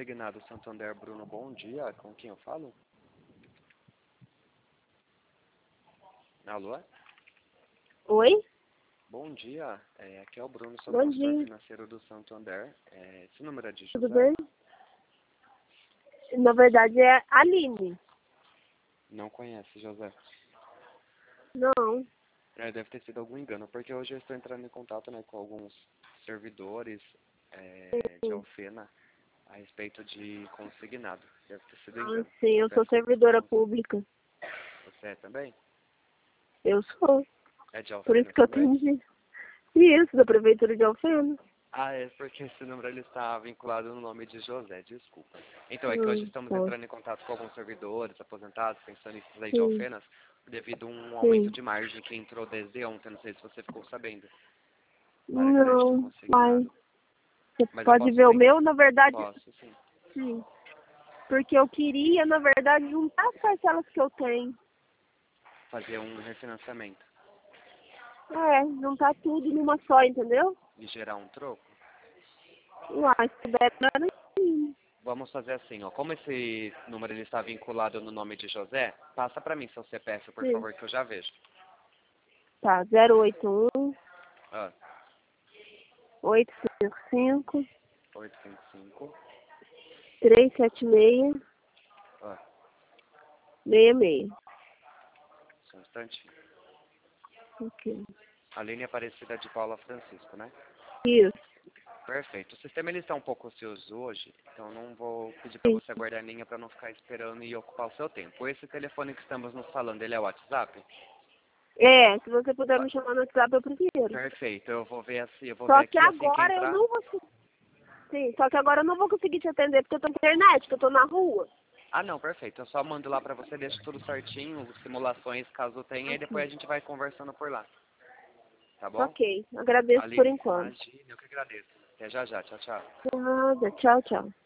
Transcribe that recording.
Consignado Santander, Bruno, bom dia. Com quem eu falo? Alô? Oi? Bom dia. Aqui é o Bruno, sou Bom consultor dia. financeiro do Santander. Esse número é de Tudo José? bem? Na verdade é Aline. Não conhece, José. Não. Deve ter sido algum engano, porque hoje eu estou entrando em contato, né, com alguns servidores de Alfena a respeito de consignado. Deve ter sido Ah, engano. sim, eu sou servidora pública. Você é também? Eu sou. É de Por Alfena isso que eu também? atendi. Isso, da Prefeitura de Alfena. Ah, é porque esse número ele está vinculado no nome de José, desculpa. Então, é que hoje estamos Poxa. entrando em contato com alguns servidores, aposentados, pensionistas aí de Sim, Alfenas, devido a um aumento sim. de margem que entrou desde ontem, não sei se você ficou sabendo, para crédito Não, mas consignado. você Mas eu pode posso ver o ver, meu, na verdade, posso sim, sim. Porque eu queria, na verdade, juntar as parcelas que eu tenho. fazer um refinanciamento Juntar tudo numa só, entendeu? e gerar um troco. Uai, se puder, melhor assim. Vamos fazer assim, ó, como esse número ele está vinculado no nome de José, passa para mim seu CPF, por Sim. favor, que eu já vejo. Tá, 081 Ah, 855 855, 376 ah, 66. só um instantinho. Ok. Aline Aparecida de Paula Francisco, né? Isso. Perfeito. O sistema ele está um pouco ocioso hoje, então não vou pedir para Sim. você aguardar a linha para não ficar esperando e ocupar o seu tempo. Esse telefone que estamos nos falando, ele é o WhatsApp? Se você puder Ah, me chamar no WhatsApp, eu prefiro. perfeito. Eu vou ver assim, eu vou ver Só que aqui assim que agora eu entrar. não vou... Sim, só que agora eu não vou conseguir te atender porque eu tô na internet, que eu tô na rua. Ah, não, perfeito. Eu só mando lá para você, deixo tudo certinho, simulações caso tenha, e depois a Ok. gente vai conversando por lá. Tá bom? Ok. Agradeço por Aline, enquanto. imagina, eu que agradeço. Até já já. Tchau, tchau. Nada. Tchau, tchau.